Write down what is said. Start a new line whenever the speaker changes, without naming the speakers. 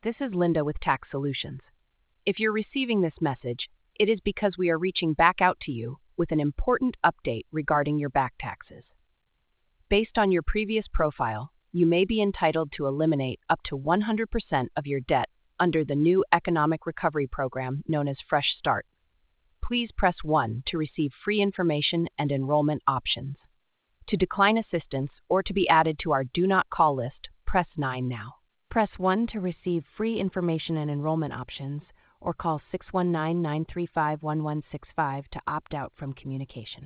This is Linda with Tax Solutions. If you're receiving this message, it is because we are reaching back out to you with an important update regarding your back taxes. Based on your previous profile, you may be entitled to eliminate up to 100% of your debt under the new economic recovery program known as Fresh Start. Please press 1 to receive free information and enrollment options. To decline assistance or to be added to our Do Not Call list, press 9 now. Press 1 to receive free information and enrollment options, or call 619-935-1165 to opt out from communication.